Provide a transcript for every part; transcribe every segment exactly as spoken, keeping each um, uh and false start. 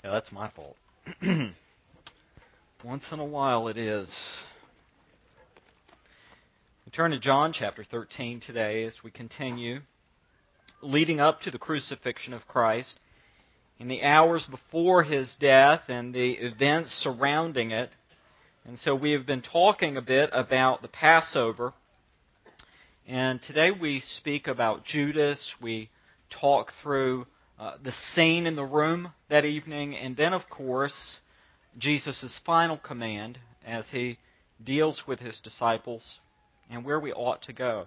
Yeah, that's my fault. Once in a while it is. We turn to John chapter thirteen today as we continue, leading up to the crucifixion of Christ, in the hours before His death and the events surrounding it. And so we have been talking a bit about the Passover. And today we speak about Judas. We talk through uh, the scene in the room that evening. And then, of course, Jesus' final command as He deals with His disciples and where we ought to go.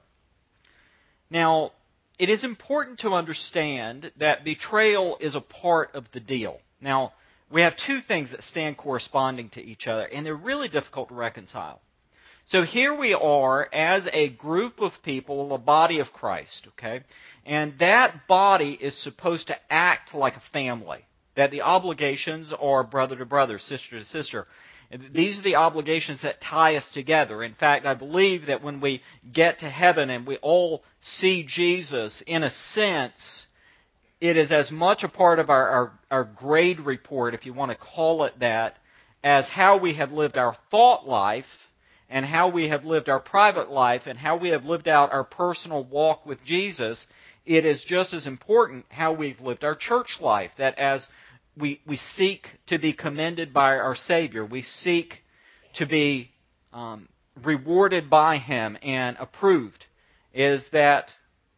Now, it is important to understand that betrayal is a part of the deal. Now, we have two things that stand corresponding to each other, and they're really difficult to reconcile. So here we are as a group of people, a body of Christ, okay? And that body is supposed to act like a family. That the obligations are brother to brother, sister to sister. And these are the obligations that tie us together. In fact, I believe that when we get to heaven and we all see Jesus, in a sense, it is as much a part of our, our, our grade report, if you want to call it that, as how we have lived our thought life and how we have lived our private life and how we have lived out our personal walk with Jesus. It is just as important how we've lived our church life, that as we, we seek to be commended by our Savior, we seek to be um, rewarded by Him and approved, is that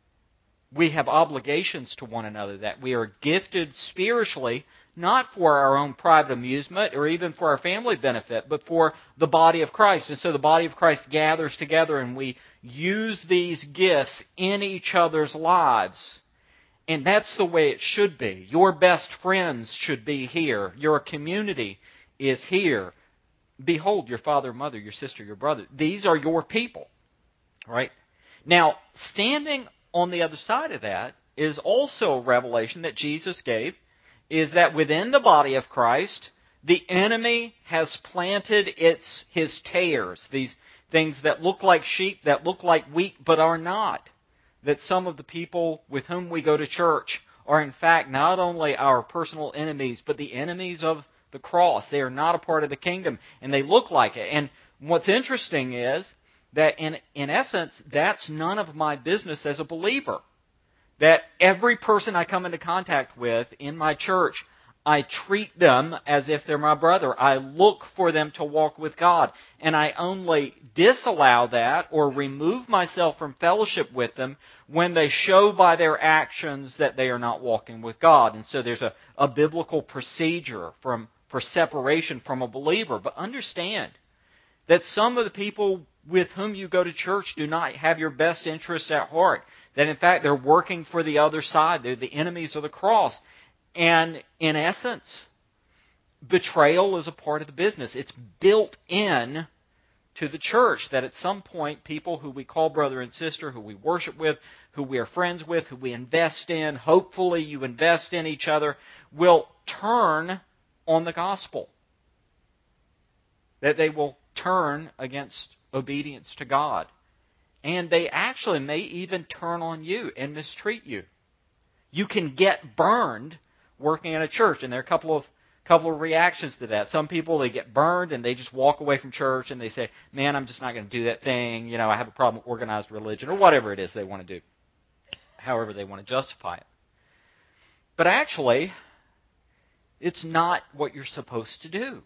we have obligations to one another, that we are gifted spiritually, not for our own private amusement or even for our family benefit, but for the body of Christ. And so the body of Christ gathers together and we use these gifts in each other's lives. And that's the way it should be. Your best friends should be here. Your community is here. Behold, your father, mother, your sister, your brother. These are your people. Right? Now, standing on the other side of that is also a revelation that Jesus gave, is that within the body of Christ, the enemy has planted its his tares, these things that look like sheep, that look like wheat, but are not. That some of the people with whom we go to church are in fact not only our personal enemies, but the enemies of the cross. They are not a part of the kingdom, and they look like it. And what's interesting is that in, in essence, that's none of my business as a believer. That every person I come into contact with in my church, I treat them as if they're my brother. I look for them to walk with God. And I only disallow that or remove myself from fellowship with them when they show by their actions that they are not walking with God. And so there's a, a biblical procedure from, for separation from a believer. But understand that some of the people with whom you go to church do not have your best interests at heart. That in fact they're working for the other side. They're the enemies of the cross. And in essence, betrayal is a part of the business. It's built in to the church that at some point people who we call brother and sister, who we worship with, who we are friends with, who we invest in, hopefully you invest in each other, will turn on the gospel. That they will turn against obedience to God. And they actually may even turn on you and mistreat you. You can get burned working in a church, and there are a couple of couple of reactions to that. Some people, they get burned and they just walk away from church and they say, man, I'm just not going to do that thing. You know, I have a problem with organized religion, or whatever it is they want to do. However they want to justify it. But actually, it's not what you're supposed to do.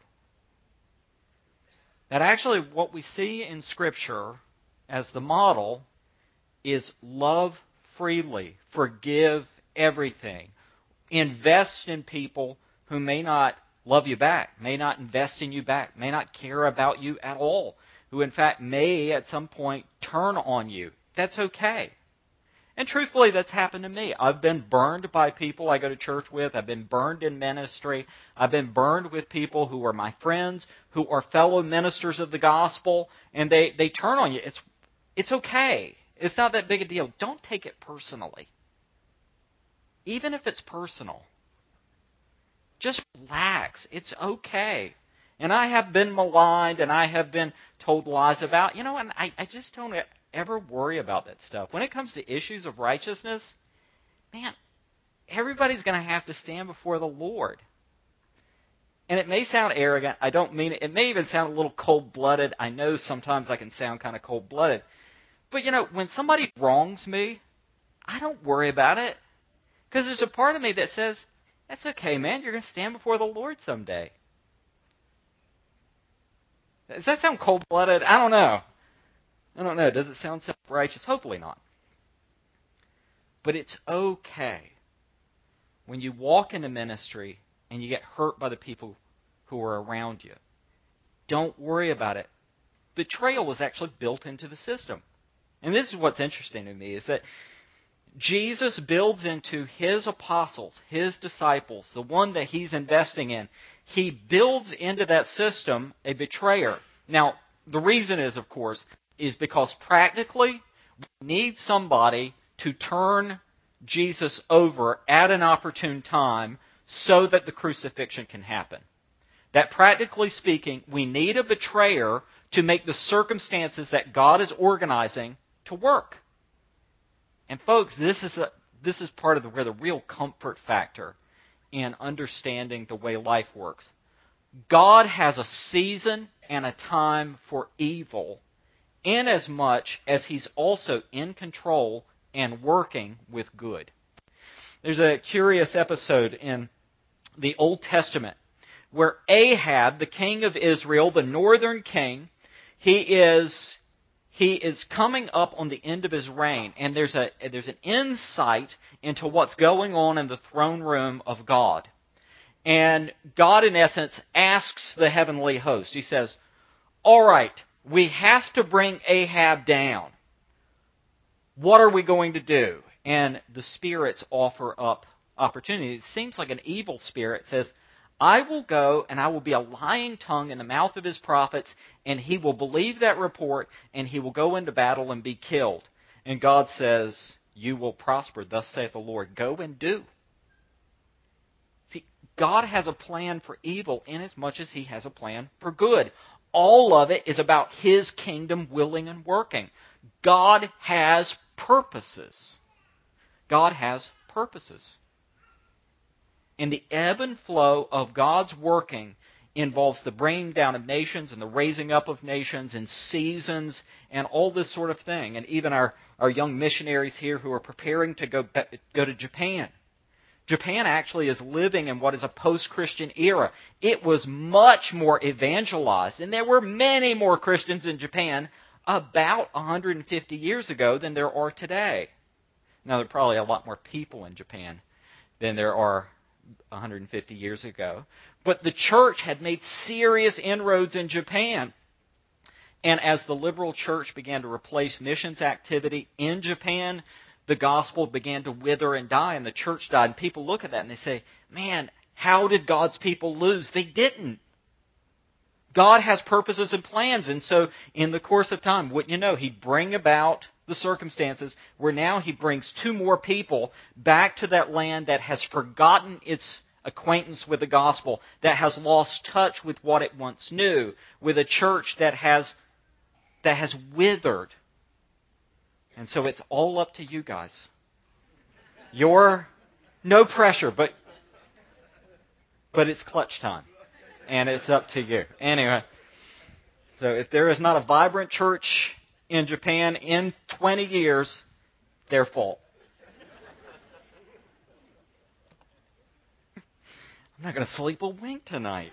That actually what we see in Scripture as the model is love freely, forgive everything, invest in people who may not love you back, may not invest in you back, may not care about you at all, who in fact may at some point turn on you. That's okay. And truthfully, that's happened to me. I've been burned by people I go to church with. I've been burned in ministry. I've been burned with people who are my friends, who are fellow ministers of the gospel, and they, they turn on you. It's, it's okay. It's not that big a deal. Don't take it personally. Even if it's personal. Just relax. It's okay. And I have been maligned and I have been told lies about, you know, and I, I just don't ever worry about that stuff. When it comes to issues of righteousness, man, everybody's going to have to stand before the Lord. And it may sound arrogant. I don't mean it. It may even sound a little cold-blooded. I know sometimes I can sound kind of cold-blooded. But, you know, when somebody wrongs me, I don't worry about it. Because there's a part of me that says, that's okay, man. You're going to stand before the Lord someday. Does that sound cold-blooded? I don't know. I don't know. Does it sound self-righteous? Hopefully not. But it's okay when you walk into ministry and you get hurt by the people who are around you. Don't worry about it. Betrayal was actually built into the system. And this is what's interesting to me, is that Jesus builds into His apostles, His disciples, the one that He's investing in, He builds into that system a betrayer. Now, the reason is, of course, is because practically we need somebody to turn Jesus over at an opportune time so that the crucifixion can happen. That practically speaking, we need a betrayer to make the circumstances that God is organizing to work. And folks, this is a, this is part of the, where the real comfort factor in understanding the way life works. God has a season and a time for evil, inasmuch as He's also in control and working with good. There's a curious episode in the Old Testament where Ahab, the king of Israel, the northern king, he is he is coming up on the end of his reign, and there's a there's an insight into what's going on in the throne room of God. And God, in essence, asks the heavenly host. He says, all right, we have to bring Ahab down. What are we going to do? And the spirits offer up opportunity. It seems like an evil spirit says, I will go and I will be a lying tongue in the mouth of his prophets, and he will believe that report, and he will go into battle and be killed. And God says, you will prosper, thus saith the Lord. Go and do. See, God has a plan for evil inasmuch as He has a plan for good. All of it is about His kingdom willing and working. God has purposes. God has purposes. And the ebb and flow of God's working involves the bringing down of nations and the raising up of nations and seasons and all this sort of thing. And even our, our young missionaries here who are preparing to go, go to Japan. Japan actually is living in what is a post-Christian era. It was much more evangelized, and there were many more Christians in Japan about one hundred fifty years ago than there are today. Now, there are probably a lot more people in Japan than there are one hundred fifty years ago. But the church had made serious inroads in Japan. And as the liberal church began to replace missions activity in Japan, the gospel began to wither and die, and the church died. And people look at that and they say, man, how did God's people lose? They didn't. God has purposes and plans. And so in the course of time, wouldn't you know, He'd bring about the circumstances where now He brings two more people back to that land that has forgotten its acquaintance with the gospel, that has lost touch with what it once knew, with a church that has that has withered. And so it's all up to you guys. You're no pressure, but but it's clutch time. And it's up to you. Anyway, so if there is not a vibrant church in Japan in twenty years, their fault. I'm not going to sleep a wink tonight.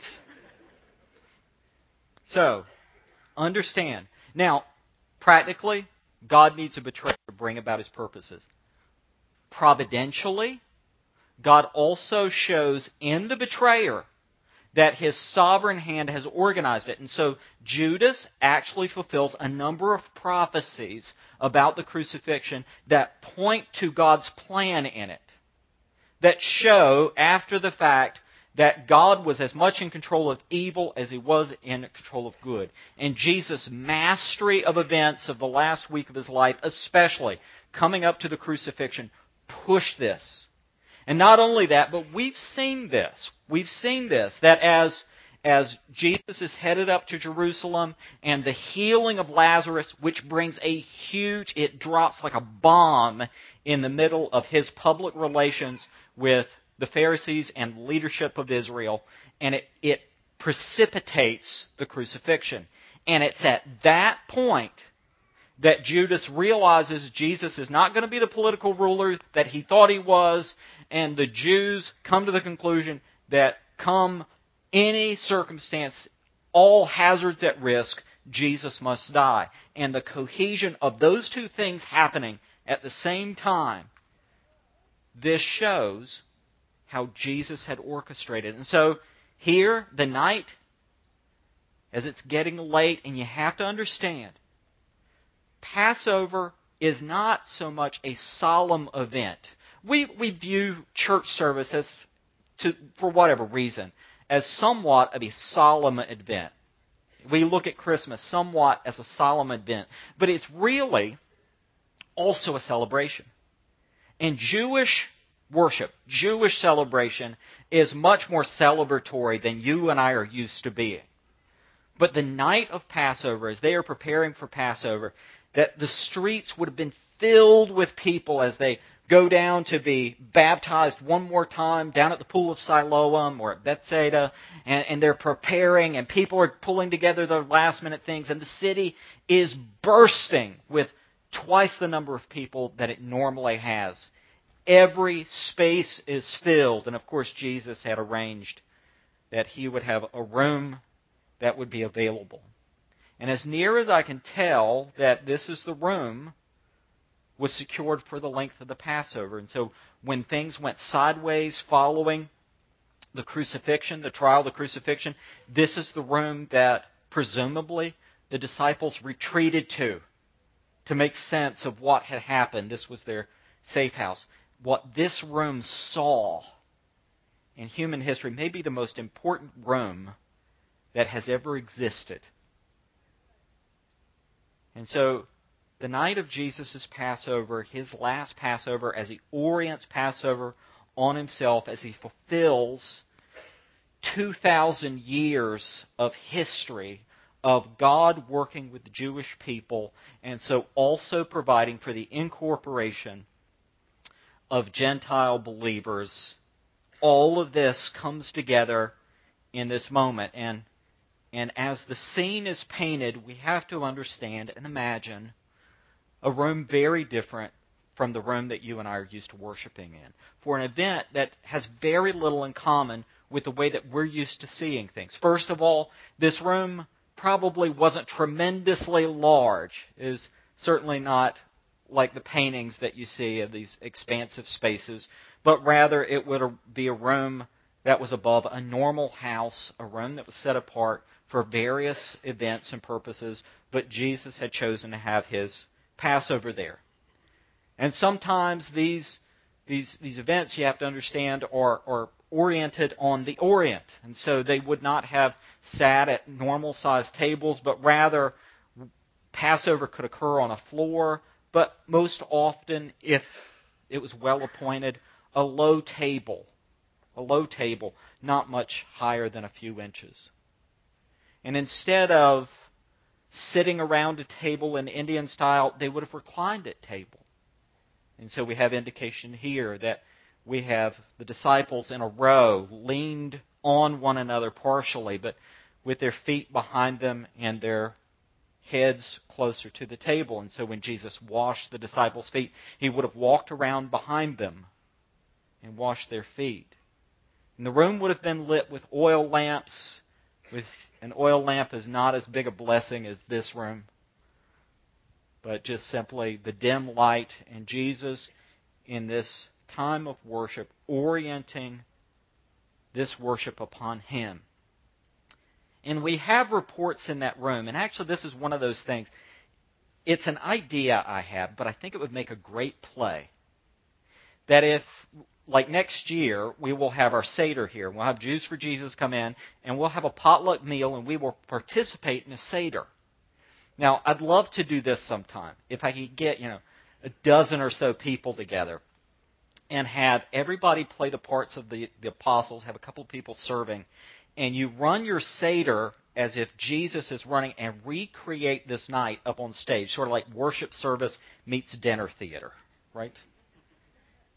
So, understand. Now, practically, God needs a betrayer to bring about His purposes. Providentially, God also shows in the betrayer that His sovereign hand has organized it. And so Judas actually fulfills a number of prophecies about the crucifixion that point to God's plan in it, that show after the fact that God was as much in control of evil as He was in control of good. And Jesus' mastery of events of the last week of His life, especially coming up to the crucifixion, pushed this. And not only that, but we've seen this. We've seen this, that as, as Jesus is headed up to Jerusalem and the healing of Lazarus, which brings a huge, it drops like a bomb in the middle of His public relations with the Pharisees and leadership of Israel. and it, it precipitates the crucifixion. And it's at that point that Judas realizes Jesus is not going to be the political ruler that he thought he was, and the Jews come to the conclusion that come any circumstance, all hazards at risk, Jesus must die. And the cohesion of those two things happening at the same time, this shows how Jesus had orchestrated. And so here, the night, as it's getting late, and you have to understand, Passover is not so much a solemn event. We we view church service as, to, for whatever reason, as somewhat of a solemn event. We look at Christmas somewhat as a solemn event, but it's really also a celebration. And Jewish worship, Jewish celebration, is much more celebratory than you and I are used to being. But the night of Passover, as they are preparing for Passover, that the streets would have been filled with people as they go down to be baptized one more time down at the pool of Siloam or at Bethsaida, and, and they're preparing, and people are pulling together their last-minute things, and the city is bursting with twice the number of people that it normally has. Every space is filled, and of course Jesus had arranged that he would have a room that would be available. And as near as I can tell that this is the room was secured for the length of the Passover. And so when things went sideways following the crucifixion, the trial, the crucifixion, this is the room that presumably the disciples retreated to to make sense of what had happened. This was their safe house. What this room saw in human history may be the most important room that has ever existed. And so the night of Jesus' Passover, his last Passover, as he orients Passover on himself, as he fulfills two thousand years of history of God working with the Jewish people, and so also providing for the incorporation of Gentile believers, all of this comes together in this moment. And, and as the scene is painted, we have to understand and imagine a room very different from the room that you and I are used to worshiping in, for an event that has very little in common with the way that we're used to seeing things. First of all, this room probably wasn't tremendously large. It is certainly not like the paintings that you see of these expansive spaces, but rather it would be a room that was above a normal house, a room that was set apart for various events and purposes, but Jesus had chosen to have his Passover there. And sometimes these these these events, you have to understand, are, are oriented on the Orient. And so they would not have sat at normal-sized tables, but rather Passover could occur on a floor, but most often, if it was well appointed, a low table. A low table, not much higher than a few inches. And instead of sitting around a table in Indian style, they would have reclined at table. And so we have indication here that we have the disciples in a row, leaned on one another partially, but with their feet behind them and their heads closer to the table. And so when Jesus washed the disciples' feet, he would have walked around behind them and washed their feet. And the room would have been lit with oil lamps. With an oil lamp is not as big a blessing as this room, but just simply the dim light, and Jesus in this time of worship orienting this worship upon him. And we have reports in that room, and actually this is one of those things. It's an idea I have, but I think it would make a great play. That if, like next year, we will have our Seder here. We'll have Jews for Jesus come in, and we'll have a potluck meal, and we will participate in a Seder. Now, I'd love to do this sometime. If I could get, you know, a dozen or so people together and have everybody play the parts of the, the apostles, have a couple of people serving, and you run your Seder as if Jesus is running, and recreate this night up on stage, sort of like worship service meets dinner theater, right?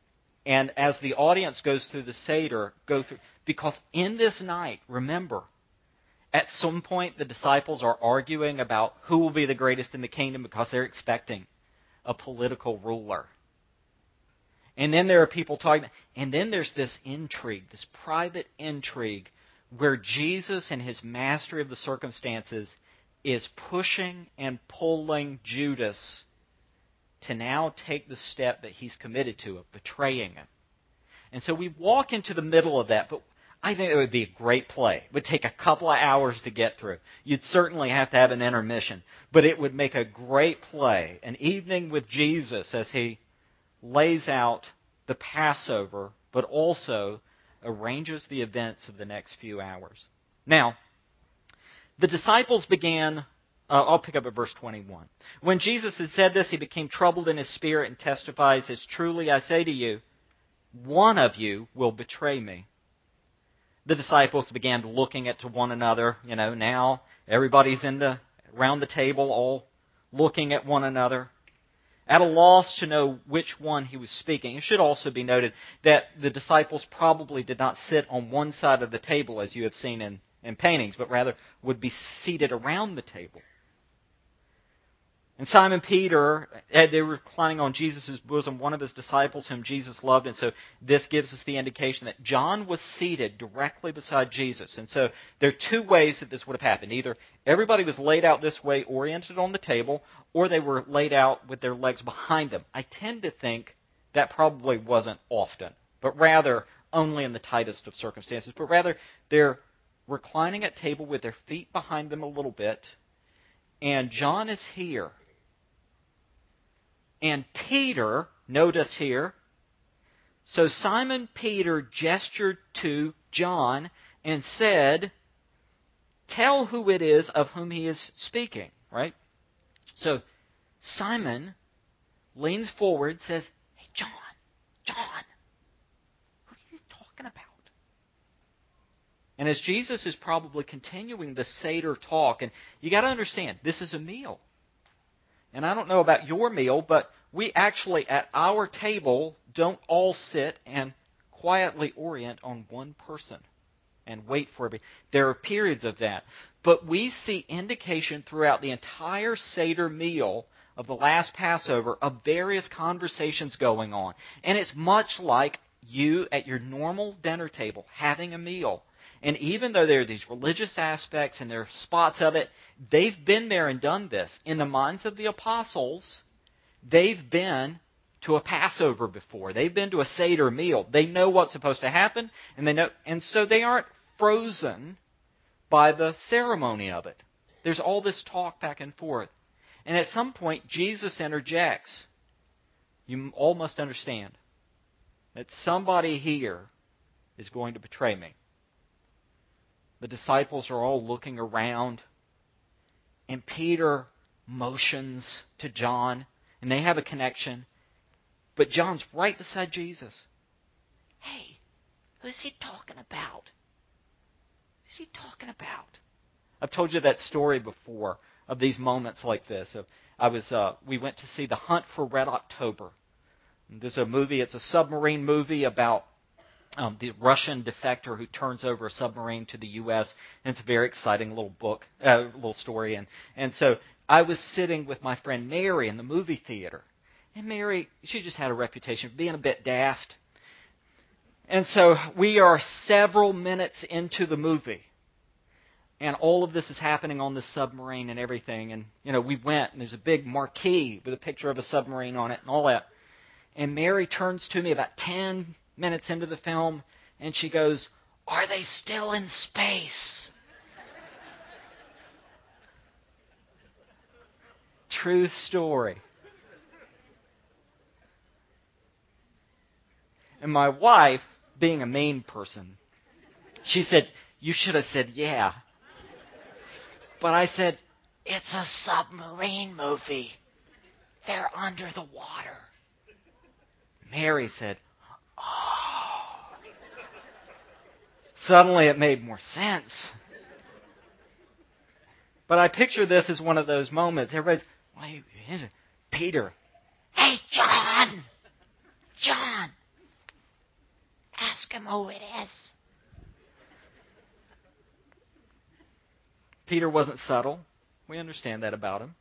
And as the audience goes through the Seder, go through, because in this night, remember, at some point the disciples are arguing about who will be the greatest in the kingdom because they're expecting a political ruler. And then there are people talking, and then there's this intrigue, this private intrigue, where Jesus in his mastery of the circumstances is pushing and pulling Judas to now take the step that he's committed to of betraying him. And so we walk into the middle of that, but I think it would be a great play. It would take a couple of hours to get through. You'd certainly have to have an intermission, but it would make a great play, an evening with Jesus as he lays out the Passover, but also arranges the events of the next few hours. Now, the disciples began, uh, I'll pick up at verse twenty-one. When Jesus had said this, he became troubled in his spirit and testifies, "As truly I say to you, one of you will betray me." The disciples began looking at to one another. You know, now everybody's in the around the table, all looking at one another, at a loss to know which one he was speaking. It should also be noted that the disciples probably did not sit on one side of the table, as you have seen in, in paintings, but rather would be seated around the table. And Simon Peter, they were reclining on Jesus' bosom, one of his disciples whom Jesus loved. And so this gives us the indication that John was seated directly beside Jesus. And so there are two ways that this would have happened. Either everybody was laid out this way, oriented on the table, or they were laid out with their legs behind them. I tend to think that probably wasn't often, but rather only in the tightest of circumstances. But rather, they're reclining at table with their feet behind them a little bit, and John is here. And Peter, notice here, so Simon Peter gestured to John and said, "Tell who it is of whom he is speaking," right? So Simon leans forward, says, "Hey, John, John, who are you talking about?" And as Jesus is probably continuing the Seder talk, and you got to understand, this is a meal. And I don't know about your meal, but we actually at our table don't all sit and quietly orient on one person and wait for it. There are periods of that. But we see indication throughout the entire Seder meal of the last Passover of various conversations going on. And it's much like you at your normal dinner table having a meal. And even though there are these religious aspects and there are spots of it, they've been there and done this. In the minds of the apostles, they've been to a Passover before. They've been to a Seder meal. They know what's supposed to happen, and they know, and so they aren't frozen by the ceremony of it. There's all this talk back and forth. And at some point, Jesus interjects. You all must understand that somebody here is going to betray me. The disciples are all looking around, and Peter motions to John, and they have a connection. But John's right beside Jesus. "Hey, who's he talking about? Who's he talking about?" I've told you that story before of these moments like this. I was, uh, we went to see The Hunt for Red October. And this is a movie. It's a submarine movie about Um, the Russian defector who turns over a submarine to the U S And it's a very exciting little book, uh, little story. And, and so I was sitting with my friend Mary in the movie theater. And Mary, she just had a reputation for being a bit daft. And so we are several minutes into the movie. And all of this is happening on the submarine and everything. And, you know, we went, and there's a big marquee with a picture of a submarine on it and all that. And Mary turns to me about ten minutes into the film, and she goes, "Are they still in space?" True story. And my wife, being a mean person, she said, "You should have said yeah." But I said, "It's a submarine movie. They're under the water." Mary said, "Oh." Suddenly it made more sense. But I picture this as one of those moments. Everybody's, "Why is it?" Peter, "Hey, John! John! ask him who it is. Peter wasn't subtle. We understand that about him.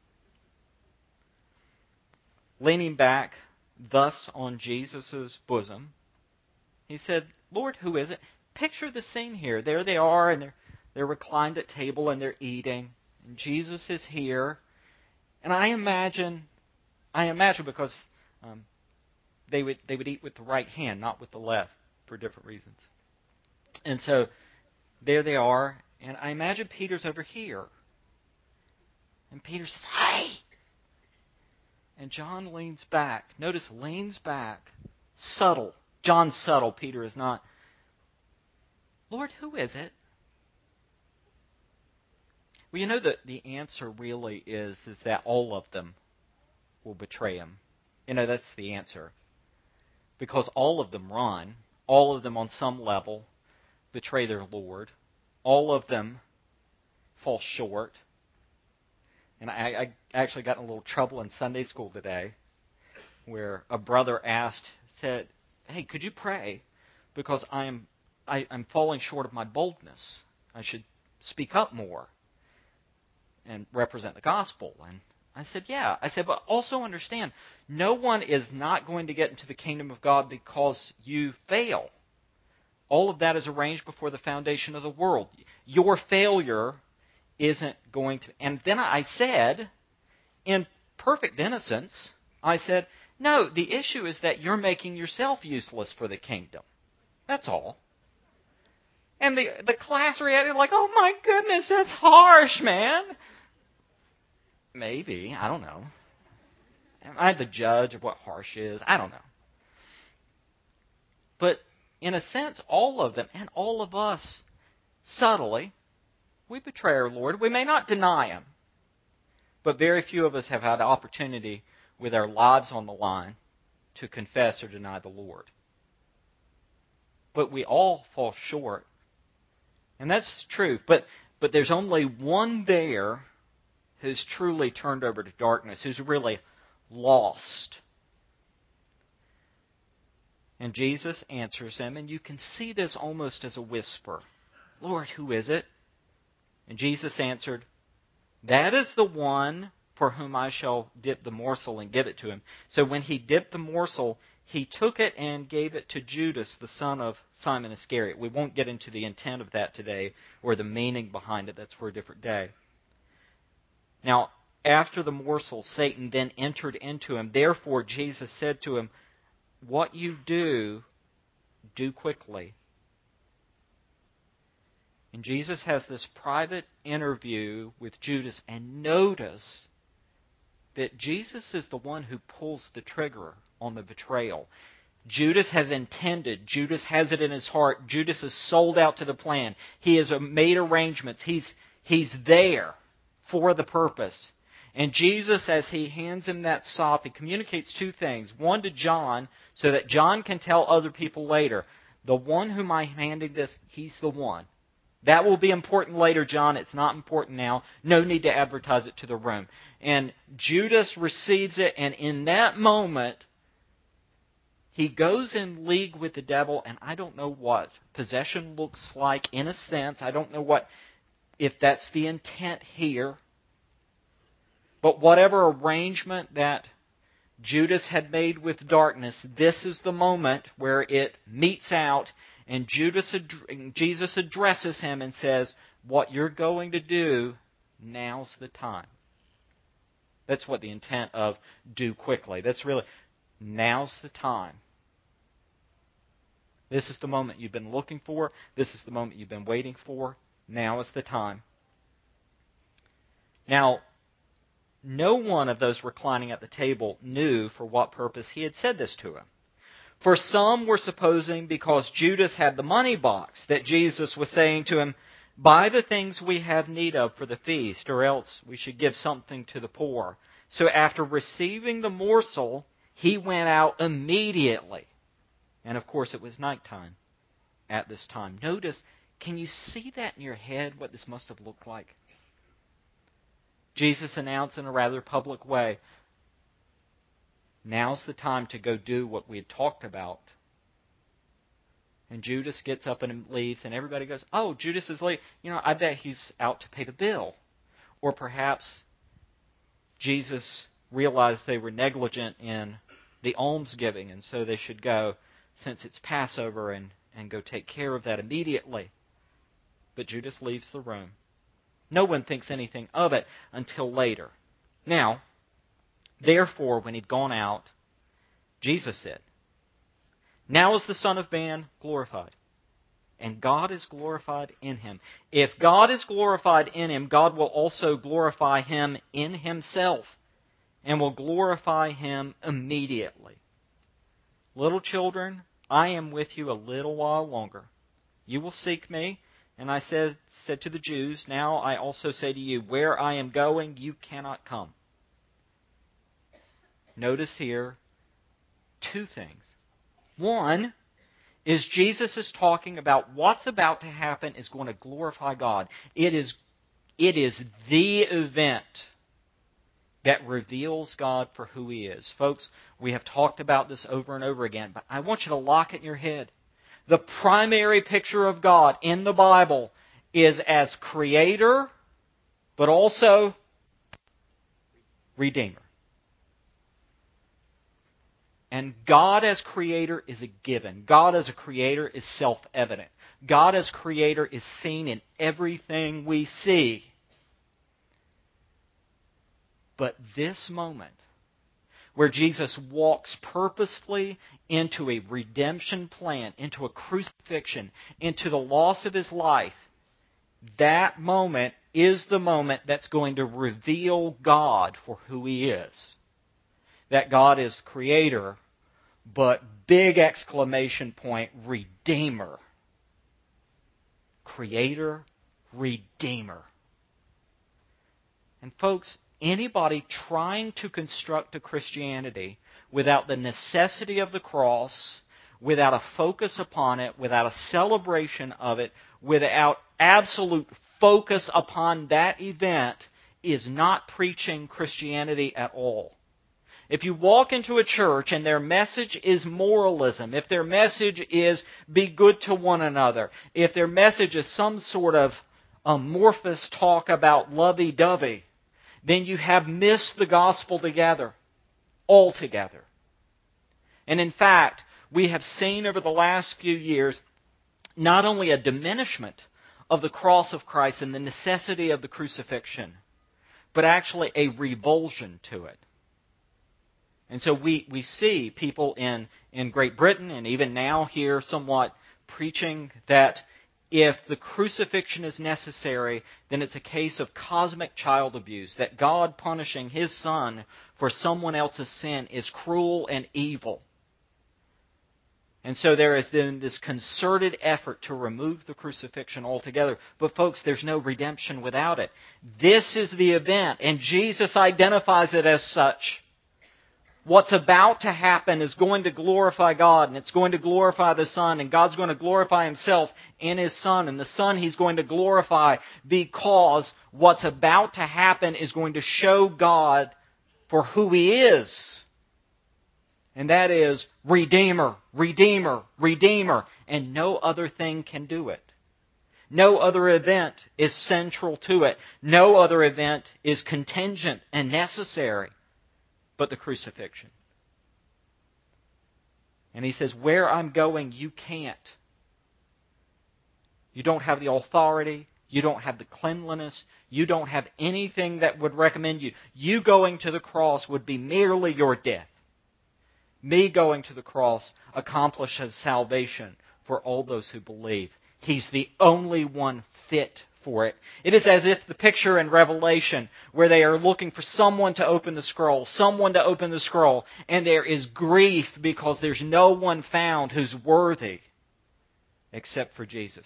Leaning back thus on Jesus' bosom, he said, Lord, who is it? Picture the scene here. There they are, and they're, they're reclined at table, and they're eating. And Jesus is here. And I imagine, I imagine because um, they would they would eat with the right hand, not with the left, for different reasons. And so there they are, and I imagine Peter's over here. And Peter says, hey! And John leans back. Notice, leans back. Subtle. John's subtle. Peter is not. Lord, who is it? Well, you know that the answer really is, is that all of them will betray him. You know, that's the answer. Because all of them run. All of them on some level betray their Lord. All of them fall short. And I, I actually got in a little trouble in Sunday school today where a brother asked, said, hey, could you pray? Because I'm, I, I'm falling short of my boldness. I should speak up more and represent the gospel. And I said, yeah. I said, but also understand, no one is not going to get into the kingdom of God because you fail. All of that is arranged before the foundation of the world. Your failure isn't going to... And then I said, in perfect innocence, I said, no, the issue is that you're making yourself useless for the kingdom. That's all. And the, the class reacted like, oh my goodness, that's harsh, man. Maybe, I don't know. Am I the judge of what harsh is? I don't know. But in a sense, all of them, and all of us, subtly, we betray our Lord. We may not deny Him, but very few of us have had the opportunity with our lives on the line to confess or deny the Lord. But we all fall short. And that's true. But, but there's only one there who's truly turned over to darkness, who's really lost. And Jesus answers him, and you can see this almost as a whisper. Lord, who is it? And Jesus answered, that is the one for whom I shall dip the morsel and give it to him. So when he dipped the morsel, he took it and gave it to Judas, the son of Simon Iscariot. We won't get into the intent of that today or the meaning behind it. That's for a different day. Now, after the morsel, Satan then entered into him. Therefore, Jesus said to him, what you do, do quickly. And Jesus has this private interview with Judas, and notice that Jesus is the one who pulls the trigger on the betrayal. Judas has intended, Judas has it in his heart, Judas is sold out to the plan. He has made arrangements. He's, he's there for the purpose. And Jesus, as he hands him that sop, he communicates two things. One to John, so that John can tell other people later, the one whom I'm handing this, he's the one. That will be important later, John. It's not important now. No need to advertise it to the room. And Judas receives it, and in that moment, he goes in league with the devil, and I don't know what possession looks like in a sense. I don't know what, if that's the intent here. But whatever arrangement that Judas had made with darkness, this is the moment where it meets out. And Judas, Jesus addresses him and says, what you're going to do, now's the time. That's what the intent of do quickly. That's really, now's the time. This is the moment you've been looking for. This is the moment you've been waiting for. Now is the time. Now, no one of those reclining at the table knew for what purpose he had said this to him. For some were supposing because Judas had the money box that Jesus was saying to him, buy the things we have need of for the feast, or else we should give something to the poor. So after receiving the morsel, he went out immediately. And of course it was nighttime at this time. Notice, can you see that in your head, what this must have looked like? Jesus announced in a rather public way, now's the time to go do what we had talked about. And Judas gets up and leaves, and everybody goes, oh, Judas is late. You know, I bet he's out to pay the bill. Or perhaps Jesus realized they were negligent in the almsgiving, and so they should go, since it's Passover, and, and go take care of that immediately. But Judas leaves the room. No one thinks anything of it until later. Now, therefore, when he'd gone out, Jesus said, now is the Son of Man glorified, and God is glorified in him. If God is glorified in him, God will also glorify him in himself, and will glorify him immediately. Little children, I am with you a little while longer. You will seek me. And I said, said to the Jews, now I also say to you, where I am going, you cannot come. Notice here two things. One is Jesus is talking about what's about to happen is going to glorify God. It is, it is the event that reveals God for who He is. Folks, we have talked about this over and over again, but I want you to lock it in your head. The primary picture of God in the Bible is as Creator, but also Redeemer. And God as Creator is a given. God as a Creator is self-evident. God as Creator is seen in everything we see. But this moment, where Jesus walks purposefully into a redemption plan, into a crucifixion, into the loss of His life, that moment is the moment that's going to reveal God for who He is. That God is Creator, but big exclamation point, Redeemer. Creator, Redeemer. And folks, anybody trying to construct a Christianity without the necessity of the cross, without a focus upon it, without a celebration of it, without absolute focus upon that event, is not preaching Christianity at all. If you walk into a church and their message is moralism, if their message is be good to one another, if their message is some sort of amorphous talk about lovey-dovey, then you have missed the gospel together, altogether. And in fact, we have seen over the last few years not only a diminishment of the cross of Christ and the necessity of the crucifixion, but actually a revulsion to it. And so we, we see people in, in Great Britain and even now here somewhat preaching that if the crucifixion is necessary, then it's a case of cosmic child abuse, that God punishing His Son for someone else's sin is cruel and evil. And so there is then this concerted effort to remove the crucifixion altogether. But folks, there's no redemption without it. This is the event, and Jesus identifies it as such. What's about to happen is going to glorify God, and it's going to glorify the Son, and God's going to glorify Himself in His Son, and the Son He's going to glorify because what's about to happen is going to show God for who He is. And that is Redeemer, Redeemer, Redeemer, and no other thing can do it. No other event is central to it. No other event is contingent and necessary but the crucifixion. And He says, where I'm going, you can't. You don't have the authority. You don't have the cleanliness. You don't have anything that would recommend you. You going to the cross would be merely your death. Me going to the cross accomplishes salvation for all those who believe. He's the only one fit for it. It is as if the picture in Revelation where they are looking for someone to open the scroll, someone to open the scroll, and there is grief because there's no one found who's worthy except for Jesus.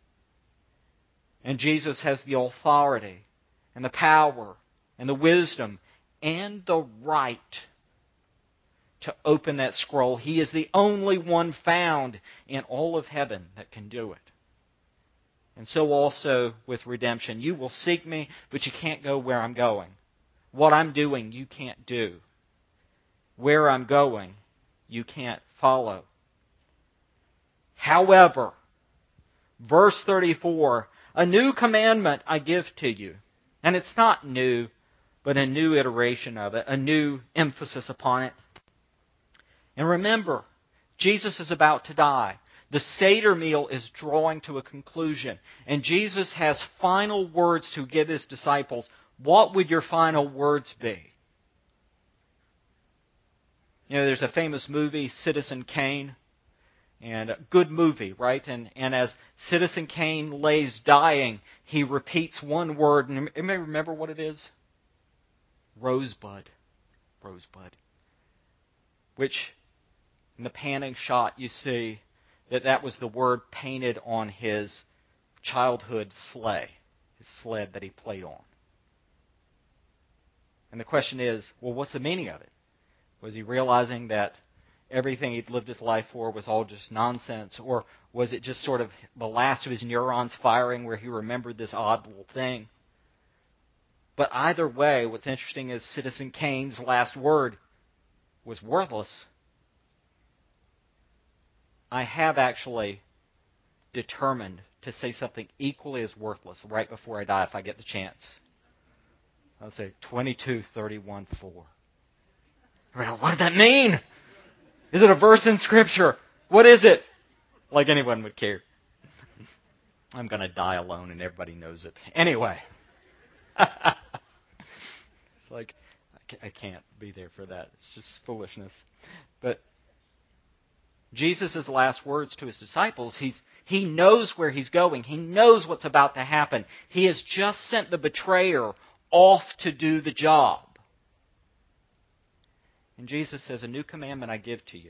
And Jesus has the authority and the power and the wisdom and the right to open that scroll. He is the only one found in all of heaven that can do it. And so also with redemption. You will seek me, but you can't go where I'm going. What I'm doing, you can't do. Where I'm going, you can't follow. However, verse thirty-four, a new commandment I give to you. And it's not new, but a new iteration of it, a new emphasis upon it. And remember, Jesus is about to die. The Seder meal is drawing to a conclusion. And Jesus has final words to give His disciples. What would your final words be? You know, there's a famous movie, Citizen Kane. And a good movie, right? And and as Citizen Kane lays dying, he repeats one word. And you may remember what it is? Rosebud. Rosebud. Which, in the panning shot, you see that that was the word painted on his childhood sleigh, his sled that he played on. And the question is, well, what's the meaning of it? Was he realizing that everything he'd lived his life for was all just nonsense? Or was it just sort of the last of his neurons firing where he remembered this odd little thing? But either way, what's interesting is Citizen Kane's last word was worthless. I have actually determined to say something equally as worthless right before I die if I get the chance. I'll say twenty-two thirty-one four. Well, what does that mean? Is it a verse in Scripture? What is it? Like anyone would care. I'm going to die alone and everybody knows it. Anyway. It's like, I can't be there for that. It's just foolishness. But Jesus' last words to His disciples, he's, he knows where He's going. He knows what's about to happen. He has just sent the betrayer off to do the job. And Jesus says, a new commandment I give to you.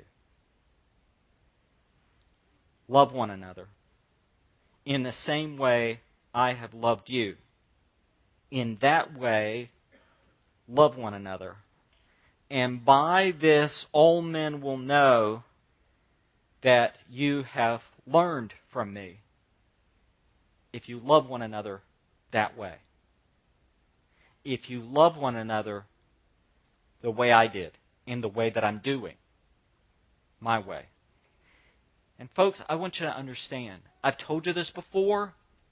Love one another in the same way I have loved you. In that way, love one another. And by this all men will know that you have learned from me, if you love one another that way. If you love one another the way I did, in the way that I'm doing, my way. And folks, I want you to understand, I've told you this before,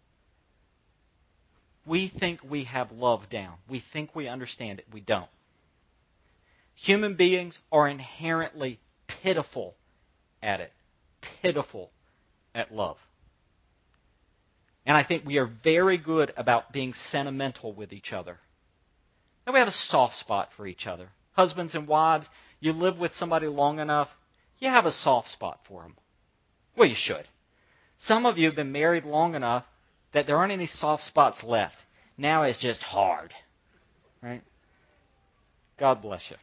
we think we have love down. We think we understand it. We don't. Human beings are inherently pitiful at it. Pitiful at love. And I think we are very good about being sentimental with each other. And we have a soft spot for each other. Husbands and wives, you live with somebody long enough, you have a soft spot for them. Well, you should. Some of you have been married long enough that there aren't any soft spots left. Now it's just hard. Right? God bless you.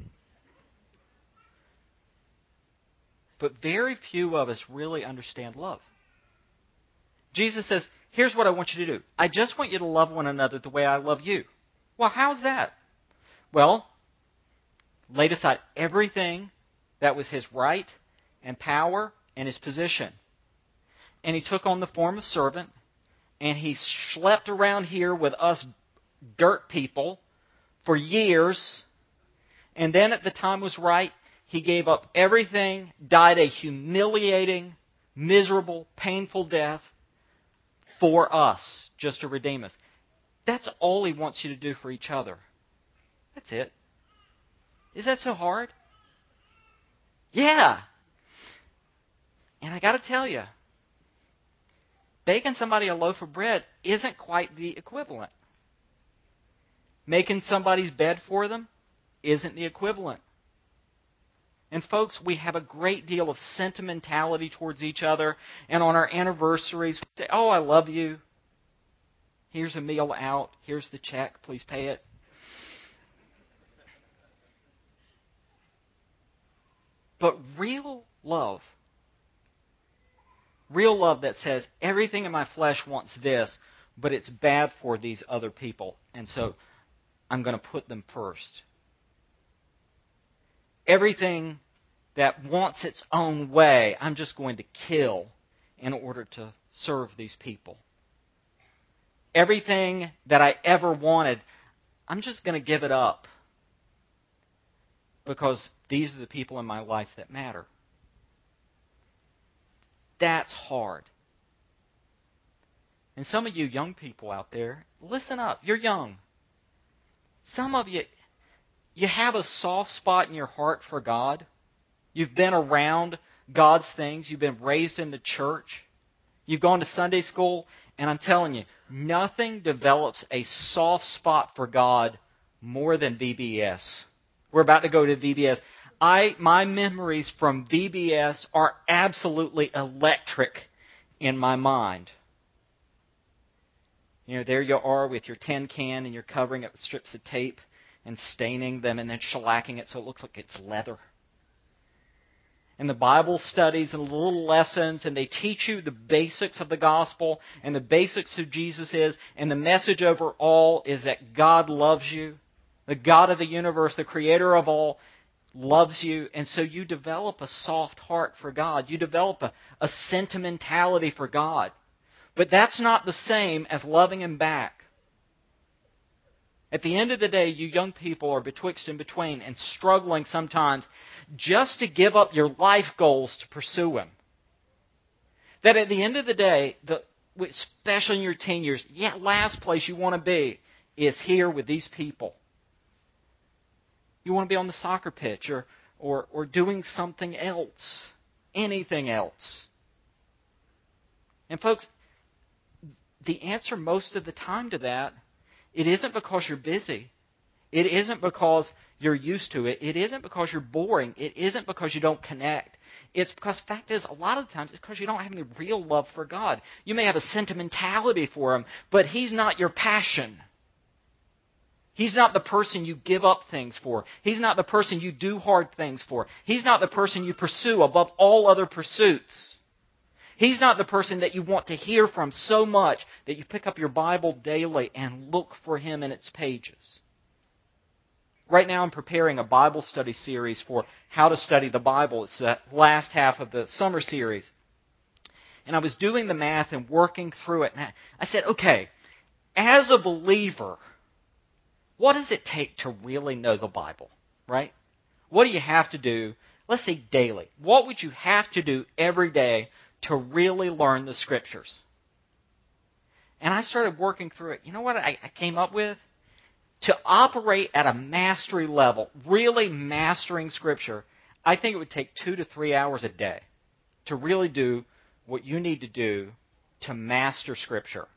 But very few of us really understand love. Jesus says, here's what I want you to do. I just want you to love one another the way I love you. Well, how's that? Well, laid aside everything that was His right and power and His position. And He took on the form of servant, and He schlepped around here with us dirt people for years. And then at the time was right, He gave up everything, died a humiliating, miserable, painful death for us, just to redeem us. That's all He wants you to do for each other. That's it. Is that so hard? Yeah. And I got to tell you, baking somebody a loaf of bread isn't quite the equivalent. Making somebody's bed for them isn't the equivalent. And folks, we have a great deal of sentimentality towards each other. And on our anniversaries, we say, oh, I love you. Here's a meal out. Here's the check. Please pay it. But real love, real love that says, everything in my flesh wants this, but it's bad for these other people, and so I'm going to put them first. Everything that wants its own way, I'm just going to kill in order to serve these people. Everything that I ever wanted, I'm just going to give it up. Because these are the people in my life that matter. That's hard. And some of you young people out there, listen up. You're young. Some of you, you have a soft spot in your heart for God. You've been around God's things. You've been raised in the church. You've gone to Sunday school. And I'm telling you, nothing develops a soft spot for God more than V B S. We're about to go to V B S. I, my memories from V B S are absolutely electric in my mind. You know, there you are with your tin can and you're covering it with strips of tape and staining them and then shellacking it so it looks like it's leather. And the Bible studies and little lessons, and they teach you the basics of the gospel and the basics who Jesus is, and the message overall is that God loves you. The God of the universe, the creator of all, loves you, and so you develop a soft heart for God. You develop a, a sentimentality for God. But that's not the same as loving Him back. At the end of the day, you young people are betwixt and between and struggling sometimes just to give up your life goals to pursue Him. That at the end of the day, the, especially in your teen years, yeah, last place you want to be is here with these people. You want to be on the soccer pitch or, or, or doing something else, anything else. And folks, the answer most of the time to that, it isn't because you're busy. It isn't because you're used to it. It isn't because you're boring. It isn't because you don't connect. It's because the fact is, a lot of the times, it's because you don't have any real love for God. You may have a sentimentality for Him, but He's not your passion. He's not the person you give up things for. He's not the person you do hard things for. He's not the person you pursue above all other pursuits. He's not the person that you want to hear from so much that you pick up your Bible daily and look for Him in its pages. Right now I'm preparing a Bible study series for how to study the Bible. It's the last half of the summer series. And I was doing the math and working through it. And I said, okay, as a believer, what does it take to really know the Bible, right? What do you have to do, let's say daily? What would you have to do every day to really learn the Scriptures? And I started working through it. You know what I, I came up with? To operate at a mastery level, really mastering Scripture, I think it would take two to three hours a day to really do what you need to do to master Scripture.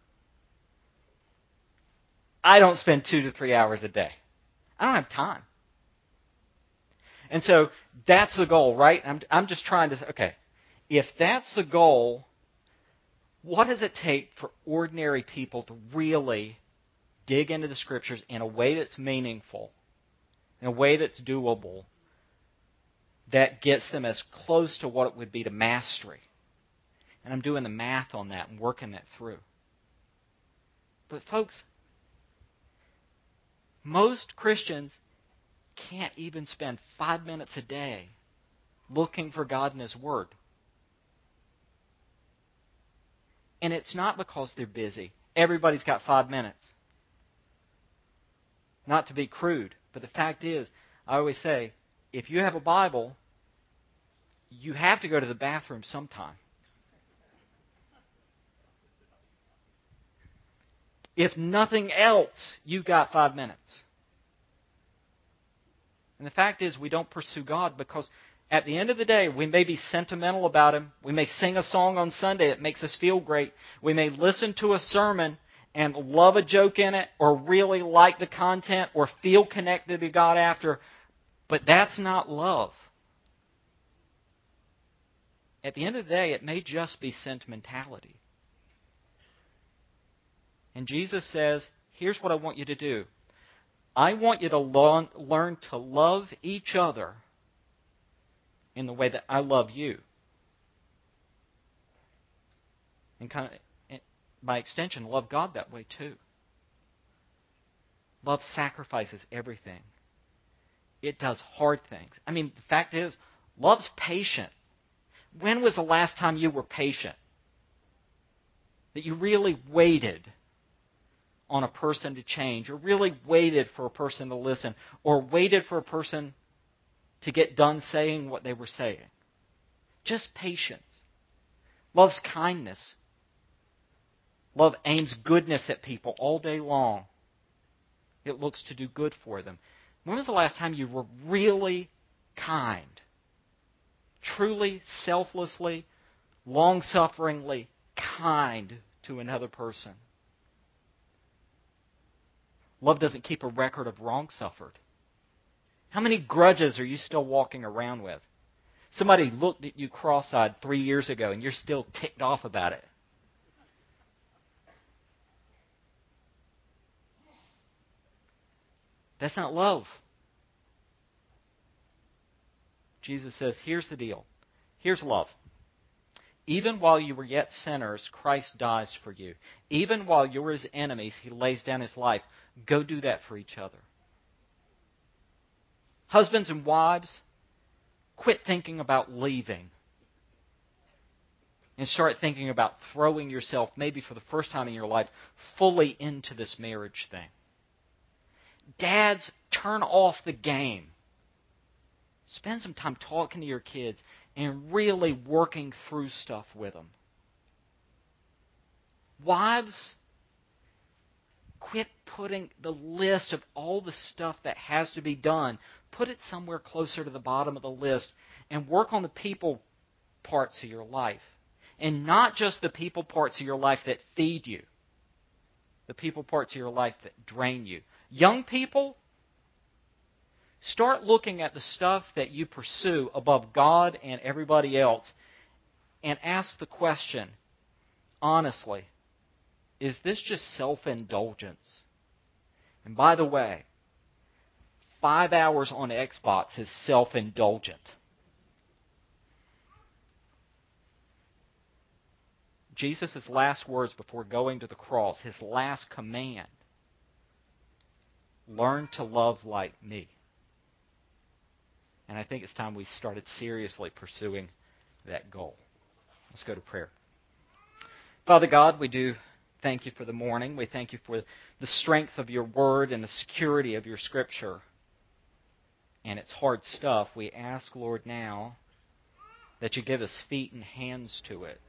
I don't spend two to three hours a day. I don't have time. And so that's the goal, right? I'm, I'm just trying to, okay, if that's the goal, what does it take for ordinary people to really dig into the Scriptures in a way that's meaningful, in a way that's doable, that gets them as close to what it would be to mastery? And I'm doing the math on that and working that through. But folks, most Christians can't even spend five minutes a day looking for God in His Word. And it's not because they're busy. Everybody's got five minutes. Not to be crude, but the fact is, I always say, if you have a Bible, you have to go to the bathroom sometime. If nothing else, you've got five minutes. And the fact is, we don't pursue God because at the end of the day, we may be sentimental about Him. We may sing a song on Sunday that makes us feel great. We may listen to a sermon and love a joke in it or really like the content or feel connected to God after. But that's not love. At the end of the day, it may just be sentimentality. And Jesus says, here's what I want you to do. I want you to learn, learn to love each other in the way that I love you. And kind of, by extension, love God that way too. Love sacrifices everything. It does hard things. I mean, the fact is, love's patient. When was the last time you were patient? That you really waited on a person to change, or really waited for a person to listen, or waited for a person to get done saying what they were saying. Just patience. Love's kindness. Love aims goodness at people all day long. It looks to do good for them. When was the last time you were really kind? Truly, selflessly, long-sufferingly kind to another person. Love doesn't keep a record of wrong suffered. How many grudges are you still walking around with? Somebody looked at you cross-eyed three years ago and you're still ticked off about it. That's not love. Jesus says, here's the deal. Here's love. Even while you were yet sinners, Christ dies for you. Even while you were His enemies, He lays down His life. Go do that for each other. Husbands and wives, quit thinking about leaving. And start thinking about throwing yourself, maybe for the first time in your life, fully into this marriage thing. Dads, turn off the game. Spend some time talking to your kids and really working through stuff with them. Wives, quit putting the list of all the stuff that has to be done. Put it somewhere closer to the bottom of the list and work on the people parts of your life. And not just the people parts of your life that feed you. The people parts of your life that drain you. Young people, start looking at the stuff that you pursue above God and everybody else and ask the question, honestly, is this just self-indulgence? And by the way, five hours on Xbox is self-indulgent. Jesus' last words before going to the cross, His last command, learn to love like me. And I think it's time we started seriously pursuing that goal. Let's go to prayer. Father God, we do thank You for the morning. We thank You for the strength of Your Word and the security of Your Scripture. And it's hard stuff. We ask, Lord, now that You give us feet and hands to it.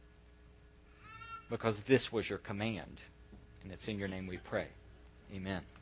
Because this was Your command. And it's in Your name we pray. Amen.